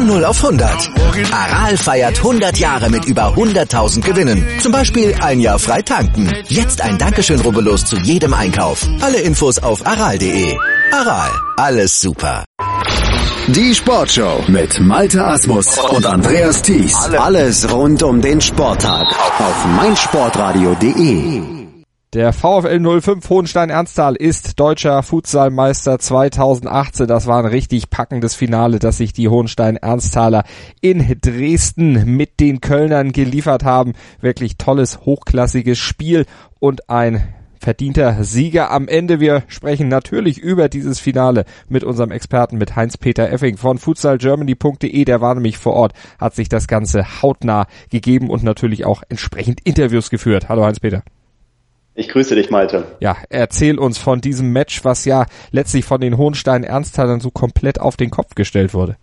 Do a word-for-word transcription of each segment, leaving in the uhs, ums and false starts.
Von null auf hundert. Aral feiert hundert Jahre mit über hunderttausend Gewinnen. Zum Beispiel ein Jahr frei tanken. Jetzt ein Dankeschön, rubbellos zu jedem Einkauf. Alle Infos auf aral punkt de. Aral, alles super. Die Sportshow mit Malte Asmus und Andreas Thies. Alles rund um den Sporttag auf meinsportradio punkt de. Der VfL null fünf Hohenstein-Ernsthal ist deutscher Futsalmeister zweitausendachtzehn. Das war ein richtig packendes Finale, das sich die Hohenstein-Ernsthaler in Dresden mit den Kölnern geliefert haben. Wirklich tolles, hochklassiges Spiel und ein verdienter Sieger am Ende. Wir sprechen natürlich über dieses Finale mit unserem Experten, mit Heinz-Peter Effing von futsal germany punkt de. Der war nämlich vor Ort, hat sich das Ganze hautnah gegeben und natürlich auch entsprechend Interviews geführt. Hallo Heinz-Peter. Ich grüße dich, Malte. Ja, erzähl uns von diesem Match, was ja letztlich von den Hohenstein-Ernsthalern so komplett auf den Kopf gestellt wurde.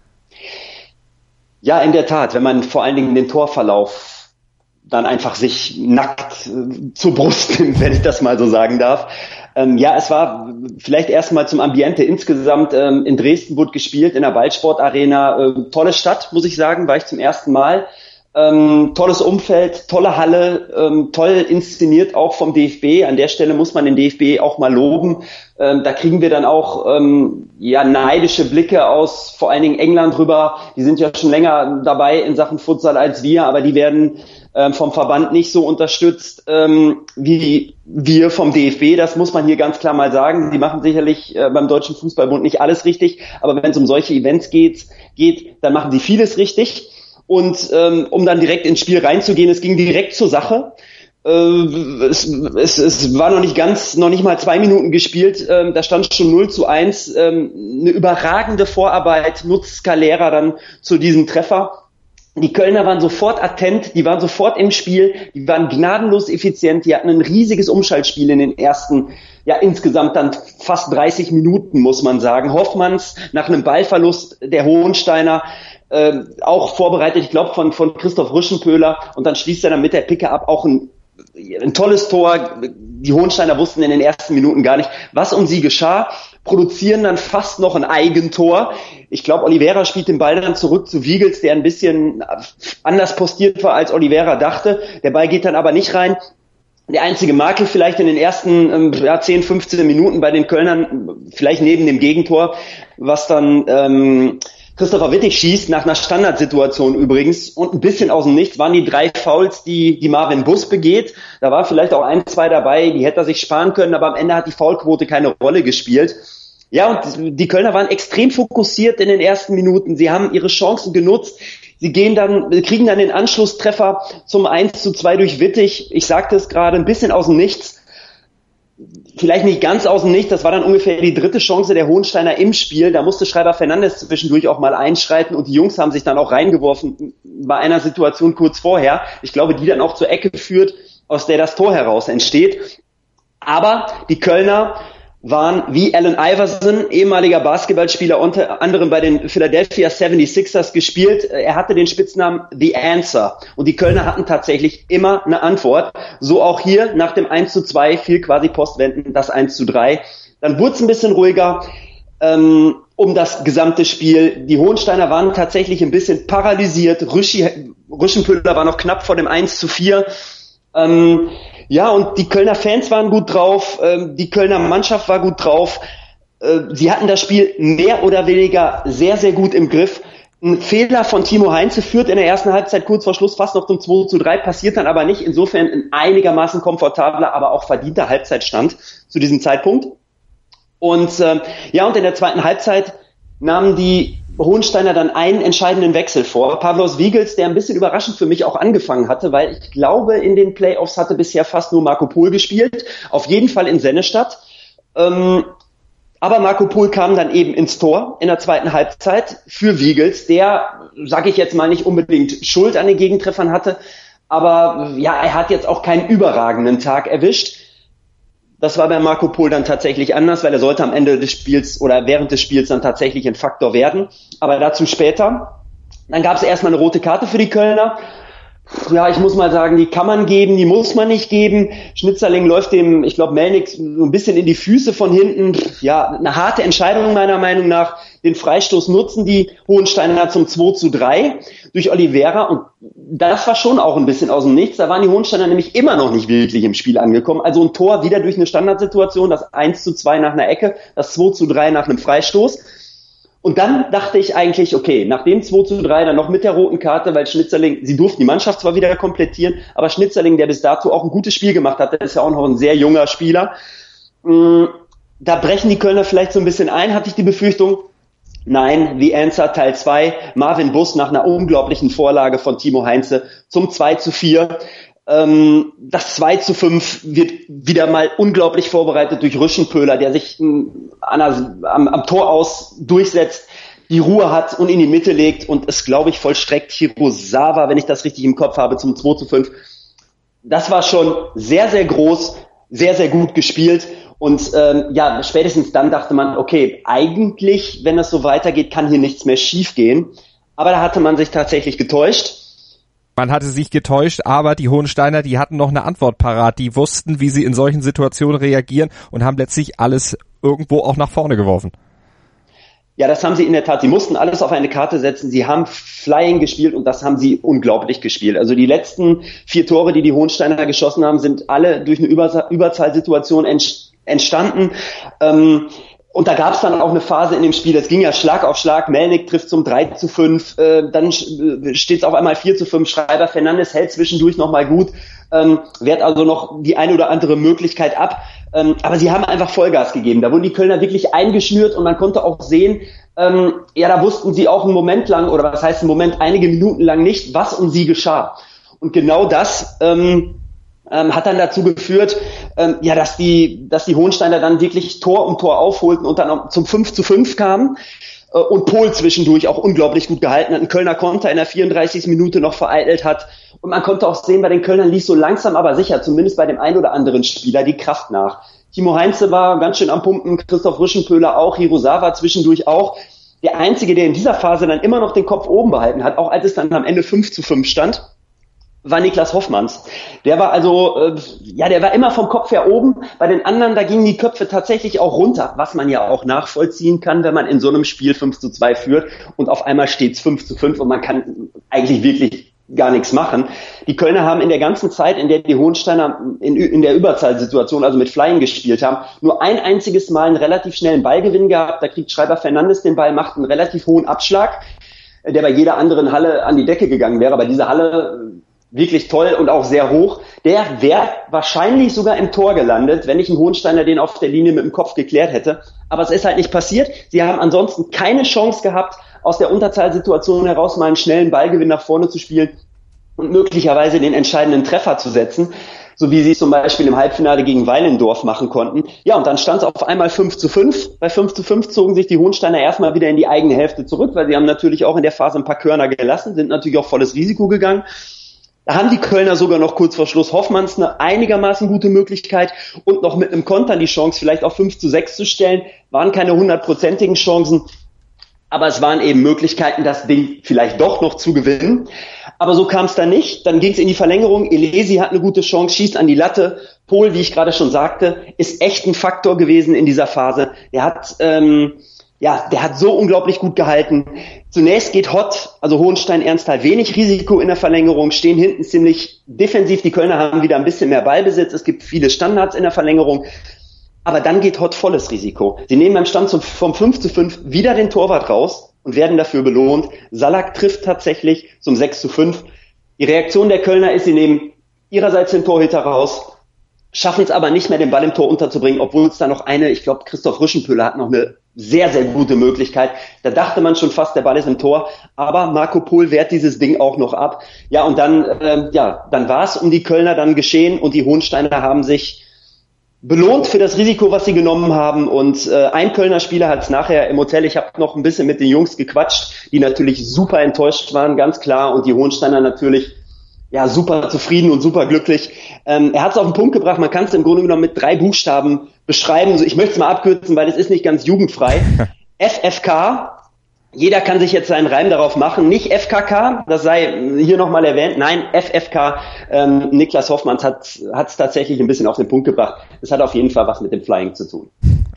Ja, in der Tat, wenn man vor allen Dingen den Torverlauf dann einfach sich nackt äh, zur Brust nimmt, wenn ich das mal so sagen darf. Ähm, ja, es war vielleicht erstmal zum Ambiente insgesamt. Ähm, in Dresden wurde gespielt, in der Waldsportarena. Äh, tolle Stadt, muss ich sagen, war ich zum ersten Mal. Ähm, tolles Umfeld, tolle Halle, ähm, toll inszeniert auch vom D F B. An der Stelle muss man den D F B auch mal loben. Ähm, da kriegen wir dann auch ähm, ja neidische Blicke aus vor allen Dingen England rüber. Die sind ja schon länger dabei in Sachen Futsal als wir, aber die werden ähm, vom Verband nicht so unterstützt ähm, wie wir vom D F B. Das muss man hier ganz klar mal sagen. Die machen sicherlich äh, beim Deutschen Fußballbund nicht alles richtig, aber wenn es um solche Events geht, geht, dann machen sie vieles richtig. Und ähm, um dann direkt ins Spiel reinzugehen, es ging direkt zur Sache. Äh, es, es, es war noch nicht ganz, noch nicht mal zwei Minuten gespielt. Ähm, da stand schon null zu eins. Ähm, eine überragende Vorarbeit nutzt Scalera dann zu diesem Treffer. Die Kölner waren sofort attent, die waren sofort im Spiel, die waren gnadenlos effizient, die hatten ein riesiges Umschaltspiel in den ersten, ja insgesamt dann fast dreißig Minuten, muss man sagen. Hoffmanns nach einem Ballverlust der Hohensteiner, äh, auch vorbereitet, ich glaube von von Christoph Rüschenpöhler, und dann schließt er dann mit der Picke ab auch ein ein tolles Tor. Die Hohensteiner wussten in den ersten Minuten gar nicht, was um sie geschah, produzieren dann fast noch ein Eigentor. Ich glaube, Oliveira spielt den Ball dann zurück zu Wiegels, der ein bisschen anders postiert war, als Oliveira dachte. Der Ball geht dann aber nicht rein. Der einzige Makel vielleicht in den ersten ja, zehn, fünfzehn Minuten bei den Kölnern, vielleicht neben dem Gegentor, was dann ähm, Christopher Wittig schießt, nach einer Standardsituation übrigens, und ein bisschen aus dem Nichts waren die drei Fouls, die die Marvin Buss begeht. Da war vielleicht auch ein, zwei dabei, die hätte er sich sparen können, aber am Ende hat die Foulquote keine Rolle gespielt. Ja, und die Kölner waren extrem fokussiert in den ersten Minuten. Sie haben ihre Chancen genutzt. Sie gehen dann, kriegen dann den Anschlusstreffer zum eins zu zwei durch Wittig. Ich sagte es gerade, ein bisschen aus dem Nichts. Vielleicht nicht ganz aus dem Nichts, das war dann ungefähr die dritte Chance der Hohensteiner im Spiel. Da musste Schreiber Fernandes zwischendurch auch mal einschreiten, und die Jungs haben sich dann auch reingeworfen bei einer Situation kurz vorher. Ich glaube, die dann auch zur Ecke führt, aus der das Tor heraus entsteht. Aber die Kölner waren wie Allen Iverson, ehemaliger Basketballspieler, unter anderem bei den Philadelphia seventy-sixers gespielt. Er hatte den Spitznamen The Answer. Und die Kölner hatten tatsächlich immer eine Antwort. So auch hier nach dem eins zu zwei fiel quasi postwendend das eins zu drei. Dann wurde es ein bisschen ruhiger ähm, um das gesamte Spiel. Die Hohensteiner waren tatsächlich ein bisschen paralysiert. Rüschi, Rüschenpöhler war noch knapp vor dem eins zu vier. Ähm, Ja, und die Kölner Fans waren gut drauf, ähm, die Kölner Mannschaft war gut drauf. Äh, sie hatten das Spiel mehr oder weniger sehr, sehr gut im Griff. Ein Fehler von Timo Heinze führt in der ersten Halbzeit kurz vor Schluss fast noch zum zwei zu drei, passiert dann aber nicht. Insofern ein einigermaßen komfortabler, aber auch verdienter Halbzeitstand zu diesem Zeitpunkt. Und äh, ja, und in der zweiten Halbzeit nahmen die Hohensteiner dann einen entscheidenden Wechsel vor. Pavlos Wiegels, der ein bisschen überraschend für mich auch angefangen hatte, weil ich glaube, in den Playoffs hatte bisher fast nur Marco Pohl gespielt. Auf jeden Fall in Sennestadt. Ähm, aber Marco Pohl kam dann eben ins Tor in der zweiten Halbzeit für Wiegels, der, sage ich jetzt mal, nicht unbedingt Schuld an den Gegentreffern hatte. Aber ja, er hat jetzt auch keinen überragenden Tag erwischt. Das war bei Marco Pohl dann tatsächlich anders, weil er sollte am Ende des Spiels oder während des Spiels dann tatsächlich ein Faktor werden. Aber dazu später. Dann gab es erstmal eine rote Karte für die Kölner. Ja, ich muss mal sagen, die kann man geben, die muss man nicht geben. Schnitzerling läuft dem, ich glaube, Melnick so ein bisschen in die Füße von hinten. Ja, eine harte Entscheidung meiner Meinung nach. Den Freistoß nutzen die Hohensteiner zum zwei zu drei durch Oliveira und das war schon auch ein bisschen aus dem Nichts. Da waren die Hohensteiner nämlich immer noch nicht wirklich im Spiel angekommen. Also ein Tor wieder durch eine Standardsituation, das eins zu zwei nach einer Ecke, das zwei zu drei nach einem Freistoß. Und dann dachte ich eigentlich, okay, nach dem zwei zu drei dann noch mit der roten Karte, weil Schnitzerling, sie durften die Mannschaft zwar wieder komplettieren, aber Schnitzerling, der bis dato auch ein gutes Spiel gemacht hat, der ist ja auch noch ein sehr junger Spieler, da brechen die Kölner vielleicht so ein bisschen ein, hatte ich die Befürchtung. Nein, The Answer Teil zwei, Marvin Buss nach einer unglaublichen Vorlage von Timo Heinze zum zwei zu vier. Das zwei zu fünf wird wieder mal unglaublich vorbereitet durch Rüschenpöhler, der sich an der, am, am Tor aus durchsetzt, die Ruhe hat und in die Mitte legt und es, glaube ich, vollstreckt Hirosawa, wenn ich das richtig im Kopf habe, zum zwei zu fünf. Das war schon sehr, sehr groß, sehr, sehr gut gespielt und ähm, ja, spätestens dann dachte man, okay, eigentlich, wenn das so weitergeht, kann hier nichts mehr schiefgehen. Aber da hatte man sich tatsächlich getäuscht. Man hatte sich getäuscht, aber die Hohensteiner, die hatten noch eine Antwort parat. Die wussten, wie sie in solchen Situationen reagieren und haben letztlich alles irgendwo auch nach vorne geworfen. Ja, das haben sie in der Tat. Sie mussten alles auf eine Karte setzen. Sie haben Flying gespielt und das haben sie unglaublich gespielt. Also die letzten vier Tore, die die Hohensteiner geschossen haben, sind alle durch eine Überzahlsituation entstanden. Ähm, Und da gab es dann auch eine Phase in dem Spiel, das ging ja Schlag auf Schlag, Melnik trifft zum drei zu fünf, äh, dann steht es auf einmal vier zu fünf, Schreiber Fernandes hält zwischendurch nochmal gut, ähm, wehrt also noch die eine oder andere Möglichkeit ab, ähm, aber sie haben einfach Vollgas gegeben, da wurden die Kölner wirklich eingeschnürt und man konnte auch sehen, ähm, ja, da wussten sie auch einen Moment lang, oder was heißt einen Moment, einige Minuten lang nicht, was um sie geschah. Und genau das ähm, Ähm, hat dann dazu geführt, ähm, ja, dass die, dass die Hohensteiner dann wirklich Tor um Tor aufholten und dann zum fünf zu fünf kamen äh, und Pohl zwischendurch auch unglaublich gut gehalten hat. Ein Kölner Konter in der vierunddreißigsten Minute noch vereitelt hat und man konnte auch sehen, bei den Kölnern ließ so langsam aber sicher, zumindest bei dem einen oder anderen Spieler, die Kraft nach. Timo Heinze war ganz schön am Pumpen, Christoph Rüschenpöhler auch, Hirosawa zwischendurch auch. Der Einzige, der in dieser Phase dann immer noch den Kopf oben behalten hat, auch als es dann am Ende fünf zu fünf stand, war Niklas Hoffmanns. Der war also, äh, ja, der war immer vom Kopf her oben. Bei den anderen, da gingen die Köpfe tatsächlich auch runter, was man ja auch nachvollziehen kann, wenn man in so einem Spiel fünf zu zwei führt und auf einmal steht's fünf zu fünf und man kann eigentlich wirklich gar nichts machen. Die Kölner haben in der ganzen Zeit, in der die Hohensteiner in, in der Überzahlsituation, also mit Flying gespielt haben, nur ein einziges Mal einen relativ schnellen Ballgewinn gehabt. Da kriegt Schreiber Fernandes den Ball, macht einen relativ hohen Abschlag, der bei jeder anderen Halle an die Decke gegangen wäre. Aber diese Halle wirklich toll und auch sehr hoch. Der wäre wahrscheinlich sogar im Tor gelandet, wenn nicht ein Hohensteiner den auf der Linie mit dem Kopf geklärt hätte. Aber es ist halt nicht passiert. Sie haben ansonsten keine Chance gehabt, aus der Unterzahlsituation heraus mal einen schnellen Ballgewinn nach vorne zu spielen und möglicherweise den entscheidenden Treffer zu setzen, so wie sie es zum Beispiel im Halbfinale gegen Weilendorf machen konnten. Ja, und dann stand es auf einmal fünf zu fünf. Bei fünf zu fünf zogen sich die Hohensteiner erstmal wieder in die eigene Hälfte zurück, weil sie haben natürlich auch in der Phase ein paar Körner gelassen, sind natürlich auch volles Risiko gegangen. Da haben die Kölner sogar noch kurz vor Schluss Hoffmanns eine einigermaßen gute Möglichkeit und noch mit einem Konter die Chance, vielleicht auf fünf zu sechs zu stellen. Waren keine hundertprozentigen Chancen, aber es waren eben Möglichkeiten, das Ding vielleicht doch noch zu gewinnen. Aber so kam es dann nicht. Dann ging es in die Verlängerung. Elesi hat eine gute Chance, schießt an die Latte. Pohl, wie ich gerade schon sagte, ist echt ein Faktor gewesen in dieser Phase. Der hat... Ähm, Ja, der hat so unglaublich gut gehalten. Zunächst geht Hott, also Hohenstein-Ernsthal, wenig Risiko in der Verlängerung, stehen hinten ziemlich defensiv. Die Kölner haben wieder ein bisschen mehr Ballbesitz. Es gibt viele Standards in der Verlängerung. Aber dann geht Hott volles Risiko. Sie nehmen beim Stand vom fünf zu fünf wieder den Torwart raus und werden dafür belohnt. Salak trifft tatsächlich zum sechs zu fünf. Die Reaktion der Kölner ist, sie nehmen ihrerseits den Torhüter raus, schaffen es aber nicht mehr, den Ball im Tor unterzubringen, obwohl es da noch eine, ich glaube, Christoph Rüschenpöhler hat noch eine sehr, sehr gute Möglichkeit. Da dachte man schon fast, der Ball ist im Tor, aber Marco Pohl wehrt dieses Ding auch noch ab. Ja, und dann, ähm, ja, dann war es um die Kölner dann geschehen und die Hohensteiner haben sich belohnt für das Risiko, was sie genommen haben. Und äh, ein Kölner Spieler hat es nachher im Hotel, ich habe noch ein bisschen mit den Jungs gequatscht, die natürlich super enttäuscht waren, ganz klar, und die Hohensteiner natürlich ja super zufrieden und super glücklich. Ähm, er hat es auf den Punkt gebracht, man kann es im Grunde genommen mit drei Buchstaben beschreiben. So, ich möchte es mal abkürzen, weil es ist nicht ganz jugendfrei. F F K, jeder kann sich jetzt seinen Reim darauf machen. Nicht F K K, das sei hier nochmal erwähnt. Nein, F F K. Ähm, Niklas Hoffmanns hat es tatsächlich ein bisschen auf den Punkt gebracht. Es hat auf jeden Fall was mit dem Flying zu tun.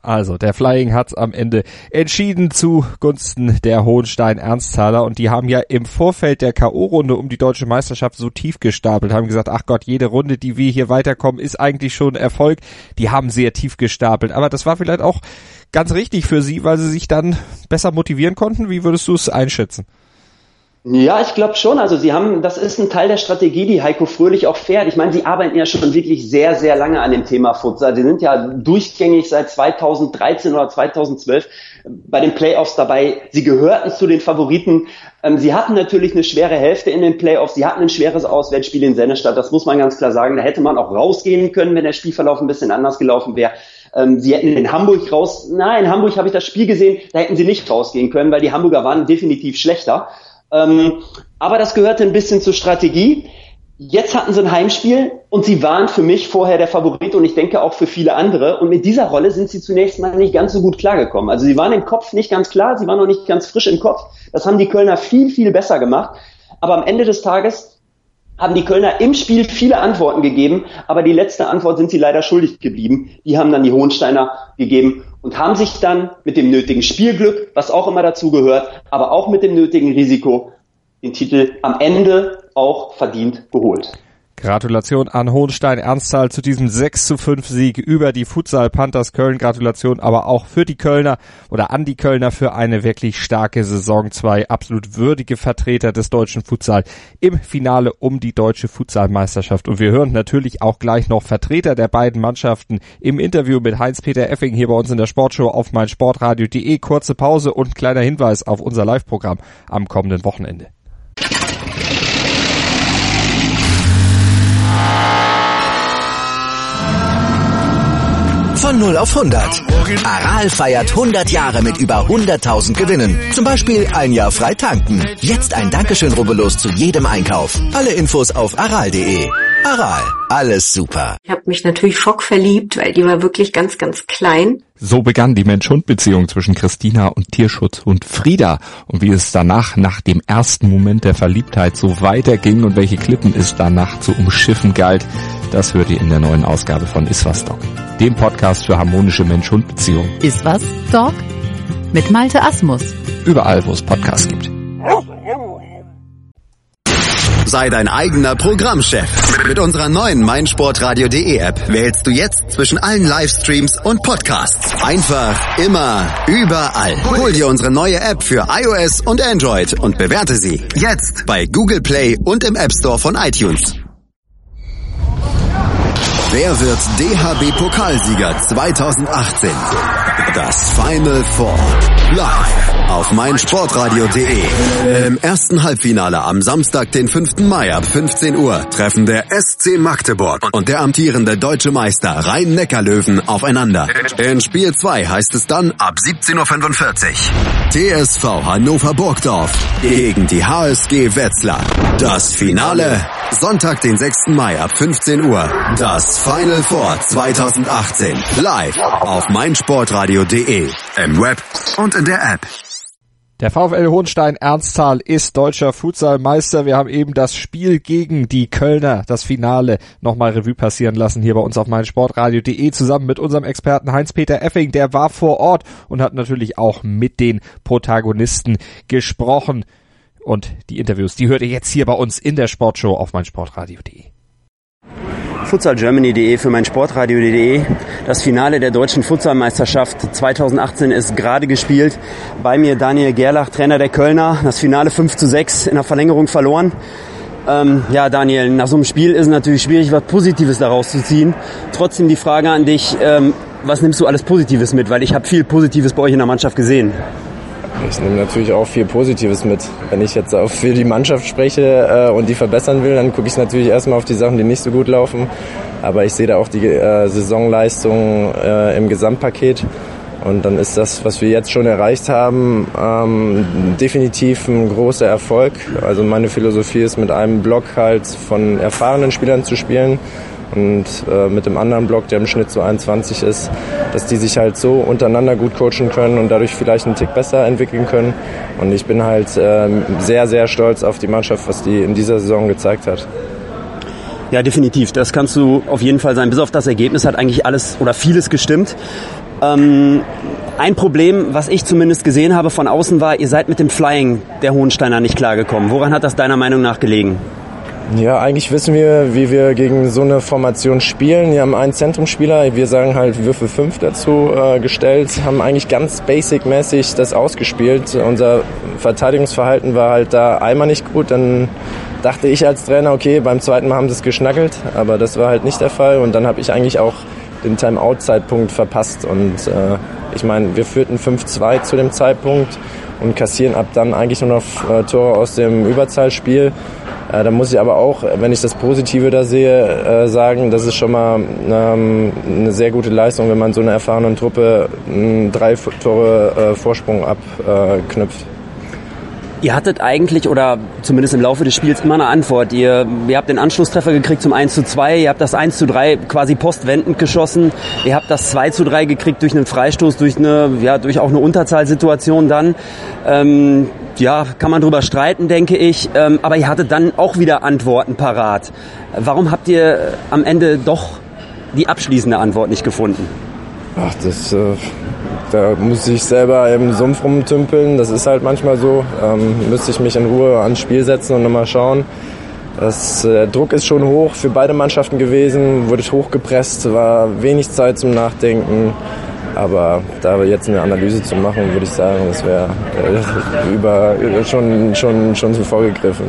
Also, der Flying hat's am Ende entschieden zugunsten der Hohenstein-Ernstthaler und die haben ja im Vorfeld der K O-Runde um die deutsche Meisterschaft so tief gestapelt, haben gesagt, ach Gott, jede Runde, die wir hier weiterkommen, ist eigentlich schon Erfolg. Die haben sehr tief gestapelt, aber das war vielleicht auch ganz richtig für sie, weil sie sich dann besser motivieren konnten. Wie würdest du es einschätzen? Ja, ich glaube schon. Also sie haben, das ist ein Teil der Strategie, die Heiko Fröhlich auch fährt. Ich meine, sie arbeiten ja schon wirklich sehr, sehr lange an dem Thema Futsal. Sie sind ja durchgängig seit zweitausenddreizehn oder zweitausendzwölf bei den Playoffs dabei. Sie gehörten zu den Favoriten. Sie hatten natürlich eine schwere Hälfte in den Playoffs. Sie hatten ein schweres Auswärtsspiel in Sennestadt. Das muss man ganz klar sagen. Da hätte man auch rausgehen können, wenn der Spielverlauf ein bisschen anders gelaufen wäre. Sie hätten in Hamburg raus, na, in Hamburg habe ich das Spiel gesehen, da hätten sie nicht rausgehen können, weil die Hamburger waren definitiv schlechter. Ähm, aber das gehörte ein bisschen zur Strategie. Jetzt hatten sie ein Heimspiel und sie waren für mich vorher der Favorit und ich denke auch für viele andere. Und mit dieser Rolle sind sie zunächst mal nicht ganz so gut klargekommen. Also sie waren im Kopf nicht ganz klar, sie waren noch nicht ganz frisch im Kopf. Das haben die Kölner viel, viel besser gemacht. Aber am Ende des Tages haben die Kölner im Spiel viele Antworten gegeben, aber die letzte Antwort sind sie leider schuldig geblieben. Die haben dann die Hohensteiner gegeben und haben sich dann mit dem nötigen Spielglück, was auch immer dazu gehört, aber auch mit dem nötigen Risiko, den Titel am Ende auch verdient geholt. Gratulation an Hohenstein-Ernsthal zu diesem sechs zu fünf Sieg über die Futsal Panthers Köln. Gratulation aber auch für die Kölner oder an die Kölner für eine wirklich starke Saison. Zwei absolut würdige Vertreter des deutschen Futsal im Finale um die deutsche Futsalmeisterschaft. Und wir hören natürlich auch gleich noch Vertreter der beiden Mannschaften im Interview mit Heinz-Peter Effing hier bei uns in der Sportshow auf meinsportradio punkt de. Kurze Pause und kleiner Hinweis auf unser Live-Programm am kommenden Wochenende. Von null auf hundert. Aral feiert hundert Jahre mit über hunderttausend Gewinnen. Zum Beispiel ein Jahr frei tanken. Jetzt ein Dankeschön, rubbellos zu jedem Einkauf. Alle Infos auf aral punkt de. Aral, alles super. Ich habe mich natürlich schockverliebt, weil die war wirklich ganz, ganz klein. So begann die Mensch-Hund-Beziehung zwischen Christina und Tierschutzhund Frieda. Und wie es danach, nach dem ersten Moment der Verliebtheit, so weiterging und welche Klippen es danach zu umschiffen galt, das hört ihr in der neuen Ausgabe von Iswas Dog, dem Podcast für harmonische Mensch-Hund-Beziehungen. Iswas Dog mit Malte Asmus. Überall, wo es Podcasts gibt. Sei dein eigener Programmchef. Mit unserer neuen meinsportradio punkt de App wählst du jetzt zwischen allen Livestreams und Podcasts. Einfach, immer, überall. Hol dir unsere neue App für iOS und Android und bewerte sie jetzt bei Google Play und im App Store von iTunes. Wer wird D H B-Pokalsieger zweitausendachtzehn? Das Final Four. Live auf meinsportradio punkt de. Im ersten Halbfinale am Samstag, den fünften Mai ab fünfzehn Uhr treffen der S C Magdeburg und der amtierende deutsche Meister Rhein-Neckar-Löwen aufeinander. In Spiel zwei heißt es dann ab siebzehn Uhr fünfundvierzig. T S V Hannover Burgdorf gegen die H S G Wetzlar. Das Finale Sonntag, den sechsten Mai ab fünfzehn Uhr. Das Final Four zweitausendachtzehn. Live auf meinsportradio punkt de. Im Web und in der App. Der VfL Hohenstein-Ernsthal ist deutscher Futsalmeister. Wir haben eben das Spiel gegen die Kölner, das Finale, nochmal Revue passieren lassen hier bei uns auf meinsportradio punkt de zusammen mit unserem Experten Heinz-Peter Effing. Der war vor Ort und hat natürlich auch mit den Protagonisten gesprochen. Und die Interviews, die hört ihr jetzt hier bei uns in der Sportshow auf meinsportradio punkt de. futsalgermany punkt de für meinsportradio punkt de. Das Finale der deutschen Futsalmeisterschaft zweitausendachtzehn ist gerade gespielt. Bei mir Daniel Gerlach, Trainer der Kölner. Das Finale fünf zu sechs in der Verlängerung verloren. Ähm, ja, Daniel, nach so einem Spiel ist es natürlich schwierig, was Positives daraus zu ziehen. Trotzdem die Frage an dich, ähm, was nimmst du alles Positives mit? Weil ich habe viel Positives bei euch in der Mannschaft gesehen. Ich nehme natürlich auch viel Positives mit. Wenn ich jetzt auch für die Mannschaft spreche äh, und die verbessern will, dann gucke ich natürlich erstmal auf die Sachen, die nicht so gut laufen. Aber ich sehe da auch die äh, Saisonleistung äh, im Gesamtpaket. Und dann ist das, was wir jetzt schon erreicht haben, ähm, definitiv ein großer Erfolg. Also meine Philosophie ist, mit einem Block halt von erfahrenen Spielern zu spielen. Und äh, mit dem anderen Block, der im Schnitt so einundzwanzig ist, dass die sich halt so untereinander gut coachen können und dadurch vielleicht einen Tick besser entwickeln können. Und ich bin halt äh, sehr, sehr stolz auf die Mannschaft, was die in dieser Saison gezeigt hat. Ja, definitiv. Das kannst du auf jeden Fall sein. Bis auf das Ergebnis hat eigentlich alles oder vieles gestimmt. Ähm, ein Problem, was ich zumindest gesehen habe von außen, war, ihr seid mit dem Flying der Hohensteiner nicht klargekommen. Woran hat das deiner Meinung nach gelegen? Ja, eigentlich wissen wir, wie wir gegen so eine Formation spielen. Wir haben einen Zentrumsspieler, wir sagen halt Würfel fünf dazu äh, gestellt, haben eigentlich ganz basic-mäßig das ausgespielt. Unser Verteidigungsverhalten war halt da einmal nicht gut, dann dachte ich als Trainer, okay, beim zweiten Mal haben sie es geschnackelt, aber das war halt nicht der Fall und dann habe ich eigentlich auch den Timeout-Zeitpunkt verpasst und äh, ich meine, wir führten fünf zwei zu dem Zeitpunkt und kassieren ab dann eigentlich nur noch äh, Tore aus dem Überzahlspiel. Äh, da muss ich aber auch, wenn ich das Positive da sehe, äh, sagen, das ist schon mal ähm, eine sehr gute Leistung, wenn man so einer erfahrenen Truppe äh, drei Tore äh, Vorsprung abknüpft. Äh, Ihr hattet eigentlich, oder zumindest im Laufe des Spiels, immer eine Antwort. Ihr, ihr habt den Anschlusstreffer gekriegt zum eins zu zwei, ihr habt das eins zu drei quasi postwendend geschossen, ihr habt das zwei zu drei gekriegt durch einen Freistoß, durch eine, ja, durch auch eine Unterzahlsituation dann. Ähm, ja, kann man drüber streiten, denke ich, ähm, aber ihr hattet dann auch wieder Antworten parat. Warum habt ihr am Ende doch die abschließende Antwort nicht gefunden? Ach, das... Äh Da muss ich selber im Sumpf rumtümpeln, das ist halt manchmal so. Ähm, müsste ich mich in Ruhe ans Spiel setzen und nochmal schauen. Das, der äh, Druck ist schon hoch für beide Mannschaften gewesen, wurde hochgepresst, war wenig Zeit zum Nachdenken. Aber da jetzt eine Analyse zu machen, würde ich sagen, das wäre äh, über, schon, schon, schon zu vorgegriffen.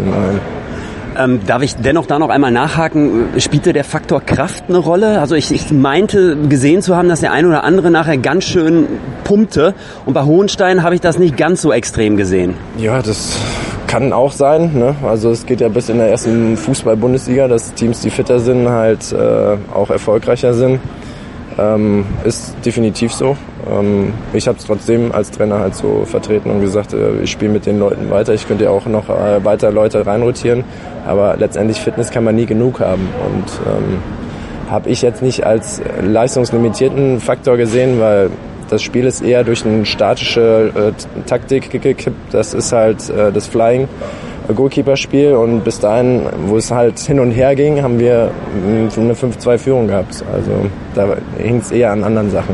Ähm, darf ich dennoch da noch einmal nachhaken, spielte der Faktor Kraft eine Rolle? Also ich, ich meinte gesehen zu haben, dass der ein oder andere nachher ganz schön pumpte und bei Hohenstein habe ich das nicht ganz so extrem gesehen. Ja, das kann auch sein, ne? Also es geht ja bis in der ersten Fußball-Bundesliga, dass Teams, die fitter sind, halt äh, auch erfolgreicher sind. Ähm, ist definitiv so. Ähm, ich habe es trotzdem als Trainer halt so vertreten und gesagt, äh, ich spiele mit den Leuten weiter. Ich könnte ja auch noch äh, weiter Leute reinrotieren, aber letztendlich Fitness kann man nie genug haben. Und ähm, habe ich jetzt nicht als leistungslimitierten Faktor gesehen, weil das Spiel ist eher durch eine statische äh, Taktik gekippt. Das ist halt äh, das Flying. Goalkeeper-Spiel und bis dahin, wo es halt hin und her ging, haben wir eine fünf zwei Führung gehabt. Also da hing es eher an anderen Sachen.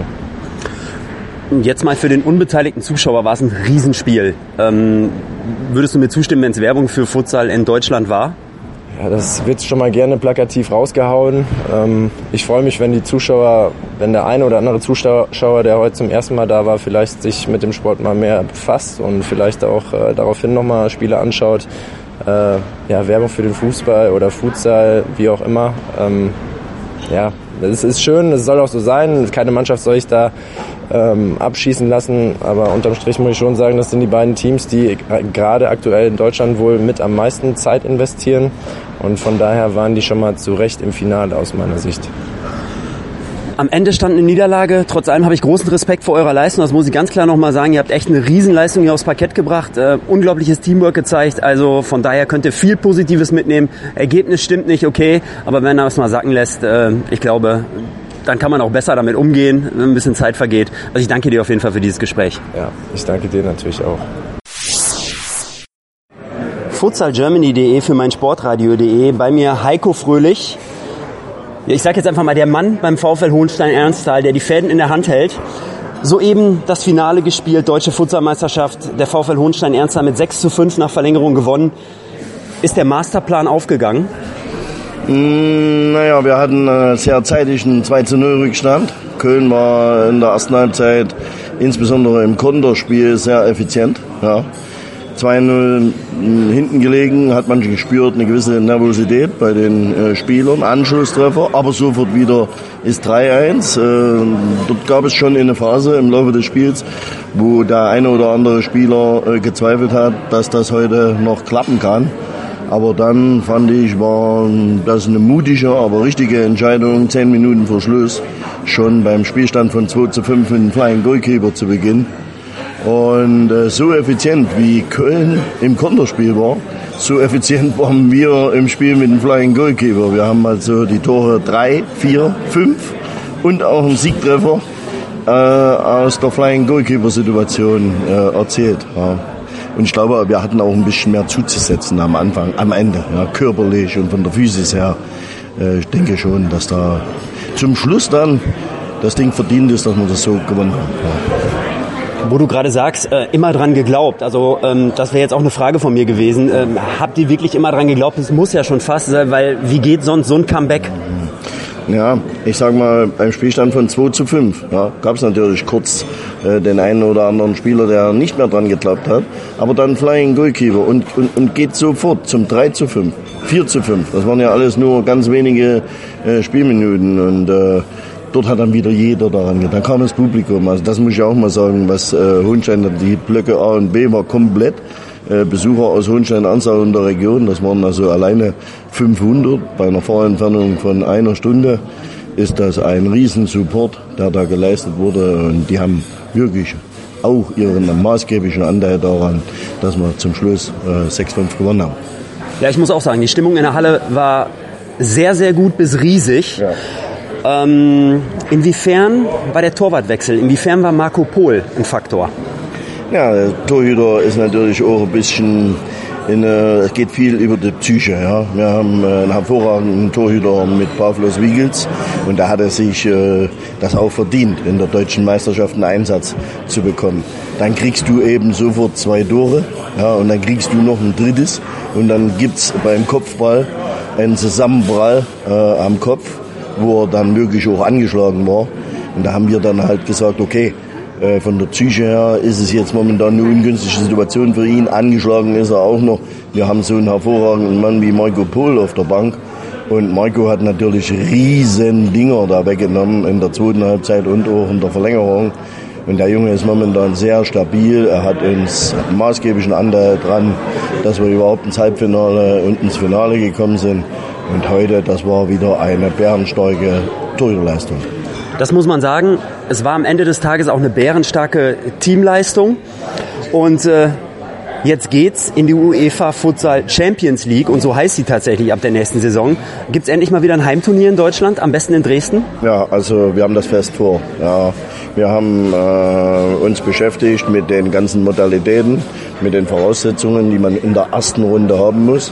Jetzt mal für den unbeteiligten Zuschauer war es ein Riesenspiel. Ähm, würdest du mir zustimmen, wenn es Werbung für Futsal in Deutschland war? Ja, das wird schon mal gerne plakativ rausgehauen. Ähm, ich freue mich, wenn die Zuschauer, wenn der eine oder andere Zuschauer, der heute zum ersten Mal da war, vielleicht sich mit dem Sport mal mehr befasst und vielleicht auch äh, daraufhin nochmal Spiele anschaut. Äh, ja, Werbung für den Fußball oder Futsal, wie auch immer. Ähm, ja, das ist schön, das soll auch so sein. Keine Mannschaft soll ich da ähm, abschießen lassen, aber unterm Strich muss ich schon sagen, das sind die beiden Teams, die gerade aktuell in Deutschland wohl mit am meisten Zeit investieren und von daher waren die schon mal zu Recht im Finale aus meiner Sicht. Am Ende stand eine Niederlage. Trotz allem habe ich großen Respekt vor eurer Leistung. Das muss ich ganz klar nochmal sagen. Ihr habt echt eine Riesenleistung hier aufs Parkett gebracht. Äh, unglaubliches Teamwork gezeigt. Also von daher könnt ihr viel Positives mitnehmen. Ergebnis stimmt nicht, okay. Aber wenn er es mal sacken lässt, äh, ich glaube, dann kann man auch besser damit umgehen, wenn ein bisschen Zeit vergeht. Also ich danke dir auf jeden Fall für dieses Gespräch. Ja, ich danke dir natürlich auch. futsalgermany punkt de für mein Sportradio punkt de. Bei mir Heiko Fröhlich. Ich sage jetzt einfach mal der Mann beim VfL Hohenstein-Ernsthal, der die Fäden in der Hand hält. Soeben das Finale gespielt, Deutsche Futsalmeisterschaft, der VfL Hohenstein-Ernsthal mit sechs zu fünf nach Verlängerung gewonnen. Ist der Masterplan aufgegangen? Mm, naja, wir hatten äh, sehr zeitig einen zwei zu null Rückstand. Köln war in der ersten Halbzeit, insbesondere im Konterspiel, sehr effizient. Ja. zwei null hinten gelegen, hat man gespürt, eine gewisse Nervosität bei den äh, Spielern, Anschlusstreffer, aber sofort wieder ist drei eins. Äh, dort gab es schon eine Phase im Laufe des Spiels, wo der eine oder andere Spieler äh, gezweifelt hat, dass das heute noch klappen kann. Aber dann fand ich, war das eine mutige, aber richtige Entscheidung, zehn Minuten vor Schluss, schon beim Spielstand von zwei zu fünf mit dem Flying Goalkeeper zu Beginn. Und äh, so effizient wie Köln im Konterspiel war, so effizient waren wir im Spiel mit dem Flying Goalkeeper. Wir haben also die Tore drei, vier, fünf und auch einen Siegtreffer äh, aus der Flying Goalkeeper Situation äh, erzählt. Ja. Und ich glaube, wir hatten auch ein bisschen mehr zuzusetzen am Anfang, am Ende, ja, körperlich und von der Physis her. Äh, ich denke schon, dass da zum Schluss dann das Ding verdient ist, dass wir das so gewonnen haben. Wo du gerade sagst, äh, immer dran geglaubt. Also ähm, das wäre jetzt auch eine Frage von mir gewesen. Ähm, habt ihr wirklich immer dran geglaubt? Es muss ja schon fast sein, weil wie geht sonst so ein Comeback? Ja, ich sag mal, beim Spielstand von zwei zu fünf ja, gab es natürlich kurz äh, den einen oder anderen Spieler, der nicht mehr dran geglaubt hat. Aber dann Flying Goalkeeper und, und, und geht sofort zum drei zu fünf, vier zu fünf. Das waren ja alles nur ganz wenige äh, Spielminuten und äh, dort hat dann wieder jeder daran gedacht. Dann kam das Publikum. Also das muss ich auch mal sagen, was äh, Hohenstein, die Blöcke A und B war komplett. Äh, Besucher aus Hohenstein-Ernstthal und der Region, das waren also alleine fünfhundert. Bei einer Fahrentfernung von einer Stunde ist das ein Riesensupport, der da geleistet wurde. Und die haben wirklich auch ihren maßgeblichen Anteil daran, dass wir zum Schluss äh, sechs fünf gewonnen haben. Ja, ich muss auch sagen, die Stimmung in der Halle war sehr, sehr gut bis riesig. Ja. Ähm, inwiefern war der Torwartwechsel, inwiefern war Marco Pohl ein Faktor? Ja, der Torhüter ist natürlich auch ein bisschen, in, äh, es geht viel über die Psyche. Ja. Wir haben äh, einen hervorragenden Torhüter mit Pavlos Wiegels und da hat er sich äh, das auch verdient, in der deutschen Meisterschaft einen Einsatz zu bekommen. Dann kriegst du eben sofort zwei Tore, ja, und dann kriegst du noch ein drittes und dann gibt's beim Kopfball einen Zusammenprall äh, am Kopf, wo er dann wirklich auch angeschlagen war. Und da haben wir dann halt gesagt, okay, von der Psyche her ist es jetzt momentan eine ungünstige Situation für ihn. Angeschlagen ist er auch noch. Wir haben so einen hervorragenden Mann wie Marco Pohl auf der Bank. Und Marco hat natürlich riesen Dinger da weggenommen in der zweiten Halbzeit und auch in der Verlängerung. Und der Junge ist momentan sehr stabil. Er hat uns maßgeblichen Anteil dran, dass wir überhaupt ins Halbfinale und ins Finale gekommen sind. Und heute, das war wieder eine bärenstarke Torhüterleistung. Das muss man sagen. Es war am Ende des Tages auch eine bärenstarke Teamleistung. Und äh, jetzt geht's in die UEFA Futsal Champions League. Und so heißt sie tatsächlich ab der nächsten Saison. Gibt's endlich mal wieder ein Heimturnier in Deutschland? Am besten in Dresden? Ja, also wir haben das fest vor. Ja, wir haben äh, uns beschäftigt mit den ganzen Modalitäten, mit den Voraussetzungen, die man in der ersten Runde haben muss.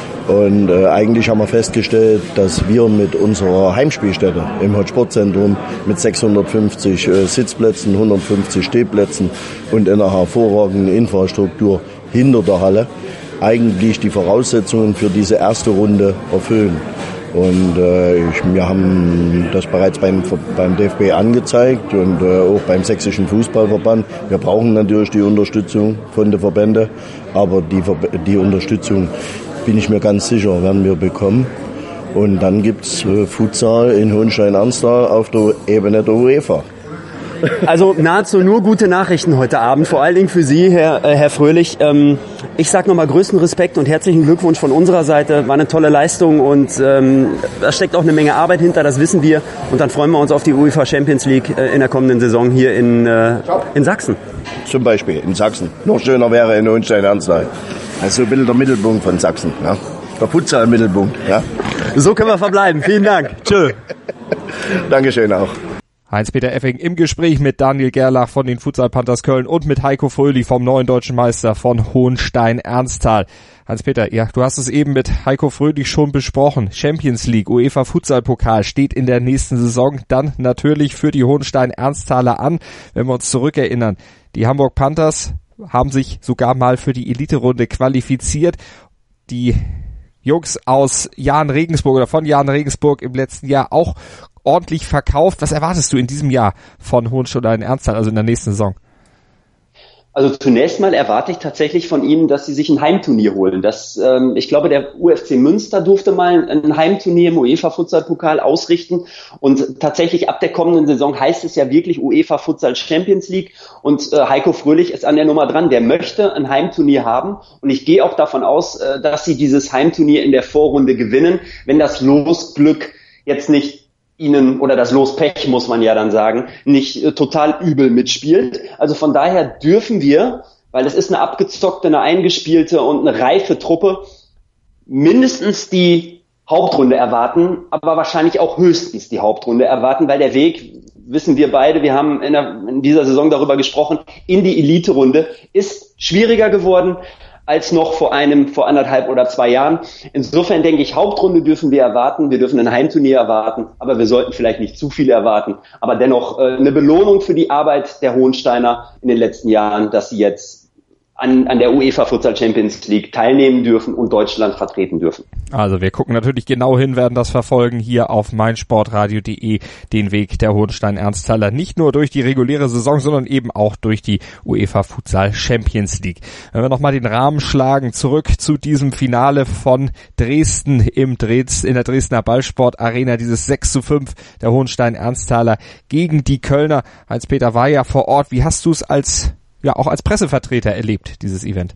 Und äh, eigentlich haben wir festgestellt, dass wir mit unserer Heimspielstätte im Hot-Sport-Zentrum mit sechshundertfünfzig äh, Sitzplätzen, hundertfünfzig Stehplätzen und einer hervorragenden Infrastruktur hinter der Halle eigentlich die Voraussetzungen für diese erste Runde erfüllen. Und äh, ich, wir haben das bereits beim, beim D F B angezeigt und äh, auch beim Sächsischen Fußballverband. Wir brauchen natürlich die Unterstützung von den Verbänden, aber die, die Unterstützung, bin ich mir ganz sicher, werden wir bekommen. Und dann gibt's äh, Futsal in Hohenstein-Ernstthal auf der Ebene der UEFA. Also nahezu nur gute Nachrichten heute Abend, vor allen Dingen für Sie, Herr, äh, Herr Fröhlich. Ähm, ich sage nochmal größten Respekt und herzlichen Glückwunsch von unserer Seite. War eine tolle Leistung und ähm, da steckt auch eine Menge Arbeit hinter, das wissen wir. Und dann freuen wir uns auf die UEFA Champions League äh, in der kommenden Saison hier in, äh, in Sachsen. Zum Beispiel in Sachsen. Noch schöner wäre in Hohenstein-Ernstthal. Also ein bisschen der Mittelpunkt von Sachsen. Ja? Der Futsal-Mittelpunkt. Ja? So können wir verbleiben. Vielen Dank. Tschö. Dankeschön auch. Heinz-Peter Effing im Gespräch mit Daniel Gerlach von den Futsal Panthers Köln und mit Heiko Fröhlich vom neuen deutschen Meister von Hohenstein-Ernstthal. Heinz-Peter, ja, du hast es eben mit Heiko Fröhlich schon besprochen. Champions League, UEFA Futsal Pokal steht in der nächsten Saison dann natürlich für die Hohenstein-Ernstthaler an. Wenn wir uns zurückerinnern, die Hamburg Panthers haben sich sogar mal für die Elite-Runde qualifiziert. Die Jungs aus Jahn Regensburg oder von Jahn Regensburg im letzten Jahr auch ordentlich verkauft. Was erwartest du in diesem Jahr von Hohenstein-Ernstthal, also in der nächsten Saison? Also zunächst mal erwarte ich tatsächlich von ihnen, dass sie sich ein Heimturnier holen. Das, ähm, ich glaube, der U F C Münster durfte mal ein Heimturnier im UEFA Futsal Pokal ausrichten und tatsächlich ab der kommenden Saison heißt es ja wirklich UEFA Futsal Champions League und äh, Heiko Fröhlich ist an der Nummer dran. Der möchte ein Heimturnier haben und ich gehe auch davon aus, äh, dass sie dieses Heimturnier in der Vorrunde gewinnen, wenn das Losglück jetzt nicht ihnen, oder das Lospech, muss man ja dann sagen, nicht äh, total übel mitspielt. Also von daher dürfen wir, weil es ist eine abgezockte, eine eingespielte und eine reife Truppe, mindestens die Hauptrunde erwarten, aber wahrscheinlich auch höchstens die Hauptrunde erwarten, weil der Weg, wissen wir beide, wir haben in, der, in dieser Saison darüber gesprochen, in die Elite-Runde ist schwieriger geworden, als noch vor einem, vor anderthalb oder zwei Jahren. Insofern denke ich, Hauptrunde dürfen wir erwarten. Wir dürfen ein Heimturnier erwarten, aber wir sollten vielleicht nicht zu viel erwarten. Aber dennoch äh, eine Belohnung für die Arbeit der Hohensteiner in den letzten Jahren, dass sie jetzt An, an der UEFA Futsal Champions League teilnehmen dürfen und Deutschland vertreten dürfen. Also wir gucken natürlich genau hin, werden das verfolgen hier auf meinsportradio punkt de, den Weg der Hohenstein-Ernsthaler, nicht nur durch die reguläre Saison, sondern eben auch durch die UEFA Futsal Champions League. Wenn wir nochmal den Rahmen schlagen, zurück zu diesem Finale von Dresden im Dres, in der Dresdner Ballsport Arena, dieses sechs zu fünf der Hohenstein-Ernsthaler gegen die Kölner. Heinz-Peter war ja vor Ort. Wie hast du es als ja auch als Pressevertreter erlebt, dieses Event?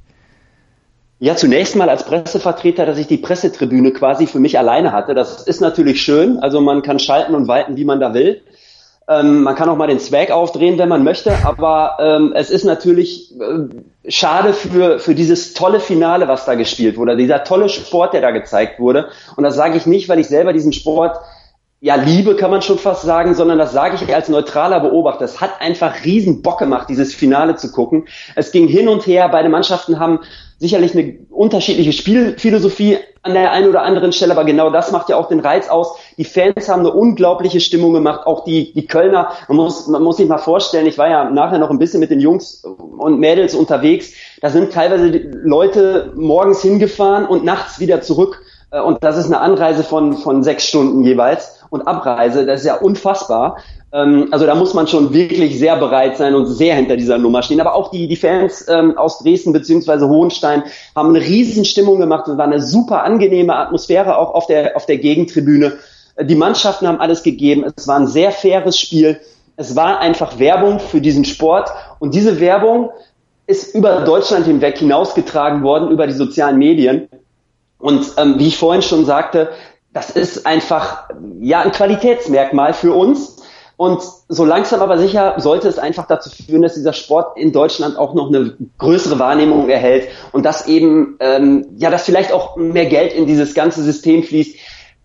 Ja, zunächst mal als Pressevertreter, dass ich die Pressetribüne quasi für mich alleine hatte. Das ist natürlich schön, also man kann schalten und walten, wie man da will. Ähm, man kann auch mal den Swag aufdrehen, wenn man möchte, aber ähm, es ist natürlich äh, schade für für dieses tolle Finale, was da gespielt wurde, dieser tolle Sport, der da gezeigt wurde. Und das sage ich nicht, weil ich selber diesen Sport ja, Liebe kann man schon fast sagen, sondern das sage ich als neutraler Beobachter. Es hat einfach riesen Bock gemacht, dieses Finale zu gucken. Es ging hin und her, beide Mannschaften haben sicherlich eine unterschiedliche Spielphilosophie an der einen oder anderen Stelle, aber genau das macht ja auch den Reiz aus. Die Fans haben eine unglaubliche Stimmung gemacht, auch die die Kölner. Man muss man muss sich mal vorstellen, ich war ja nachher noch ein bisschen mit den Jungs und Mädels unterwegs. Da sind teilweise Leute morgens hingefahren und nachts wieder zurück. Und das ist eine Anreise von von sechs Stunden jeweils. Und Abreise, das ist ja unfassbar. Ähm, also da muss man schon wirklich sehr bereit sein und sehr hinter dieser Nummer stehen. Aber auch die die Fans ähm, aus Dresden bzw. Hohenstein haben eine riesen Stimmung gemacht. Es war eine super angenehme Atmosphäre auch auf der auf der Gegentribüne. Die Mannschaften haben alles gegeben. Es war ein sehr faires Spiel. Es war einfach Werbung für diesen Sport. Und diese Werbung ist über Deutschland hinweg hinausgetragen worden, über die sozialen Medien. Und ähm, wie ich vorhin schon sagte, das ist einfach ja ein Qualitätsmerkmal für uns. Und so langsam aber sicher sollte es einfach dazu führen, dass dieser Sport in Deutschland auch noch eine größere Wahrnehmung erhält und dass eben ähm, ja, dass vielleicht auch mehr Geld in dieses ganze System fließt.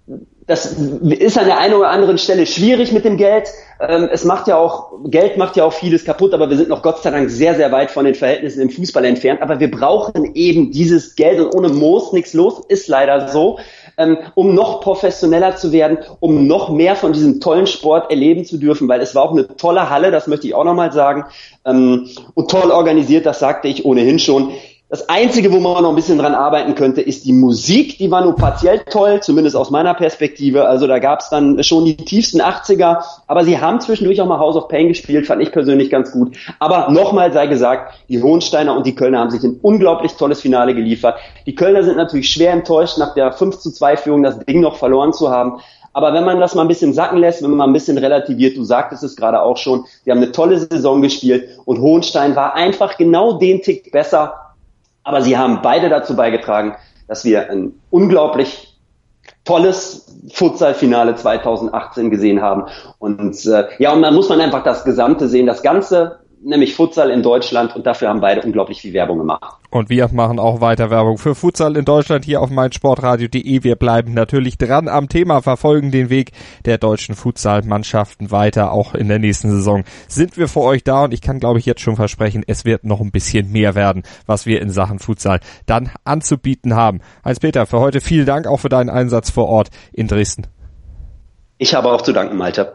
Das ist an der einen oder anderen Stelle schwierig mit dem Geld. Ähm, es macht ja auch, Geld macht ja auch vieles kaputt, aber wir sind noch Gott sei Dank sehr, sehr weit von den Verhältnissen im Fußball entfernt. Aber wir brauchen eben dieses Geld und ohne Moos nichts los, ist leider so, ähm, um noch professioneller zu werden, um noch mehr von diesem tollen Sport erleben zu dürfen, weil es war auch eine tolle Halle, das möchte ich auch nochmal sagen, ähm, und toll organisiert, das sagte ich ohnehin schon. Das Einzige, wo man noch ein bisschen dran arbeiten könnte, ist die Musik. Die war nur partiell toll, zumindest aus meiner Perspektive. Also da gab es dann schon die tiefsten achtziger. Aber sie haben zwischendurch auch mal House of Pain gespielt, fand ich persönlich ganz gut. Aber nochmal sei gesagt, die Hohensteiner und die Kölner haben sich ein unglaublich tolles Finale geliefert. Die Kölner sind natürlich schwer enttäuscht, nach der fünf zu zwei Führung das Ding noch verloren zu haben. Aber wenn man das mal ein bisschen sacken lässt, wenn man mal ein bisschen relativiert, du sagtest es gerade auch schon, sie haben eine tolle Saison gespielt und Hohenstein war einfach genau den Tick besser. Aber sie haben beide dazu beigetragen, dass wir ein unglaublich tolles Futsal-Finale zweitausendachtzehn gesehen haben. Und äh, ja, und dann muss man einfach das Gesamte sehen, das Ganze, nämlich Futsal in Deutschland, und dafür haben beide unglaublich viel Werbung gemacht. Und wir machen auch weiter Werbung für Futsal in Deutschland hier auf meinsportradio punkt de. Wir bleiben natürlich dran am Thema, verfolgen den Weg der deutschen Futsal-Mannschaften weiter. Auch in der nächsten Saison sind wir für euch da und ich kann, glaube ich, jetzt schon versprechen, es wird noch ein bisschen mehr werden, was wir in Sachen Futsal dann anzubieten haben. Heinz-Peter, für heute vielen Dank auch für deinen Einsatz vor Ort in Dresden. Ich habe auch zu danken, Malte.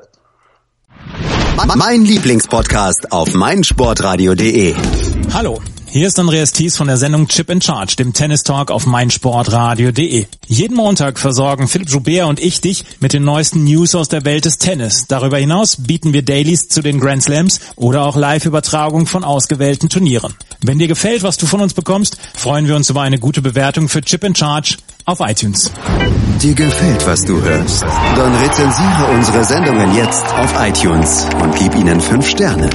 Mein Lieblingspodcast auf meinsportradio punkt de. Hallo, hier ist Andreas Thies von der Sendung Chip in Charge, dem Tennis-Talk auf meinsportradio punkt de. Jeden Montag versorgen Philipp Joubert und ich dich mit den neuesten News aus der Welt des Tennis. Darüber hinaus bieten wir Dailies zu den Grand Slams oder auch Live-Übertragung von ausgewählten Turnieren. Wenn dir gefällt, was du von uns bekommst, freuen wir uns über eine gute Bewertung für Chip in Charge auf iTunes. Dir gefällt, was du hörst? Dann rezensiere unsere Sendungen jetzt auf iTunes und gib ihnen fünf Sterne.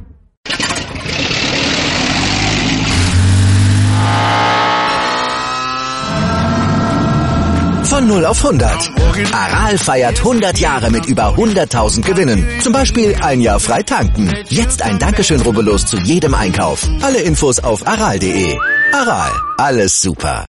Von null auf hundert. Aral feiert hundert Jahre mit über hunderttausend Gewinnen. Zum Beispiel ein Jahr frei tanken. Jetzt ein Dankeschön, rubbellos zu jedem Einkauf. Alle Infos auf aral punkt de. Aral, alles super.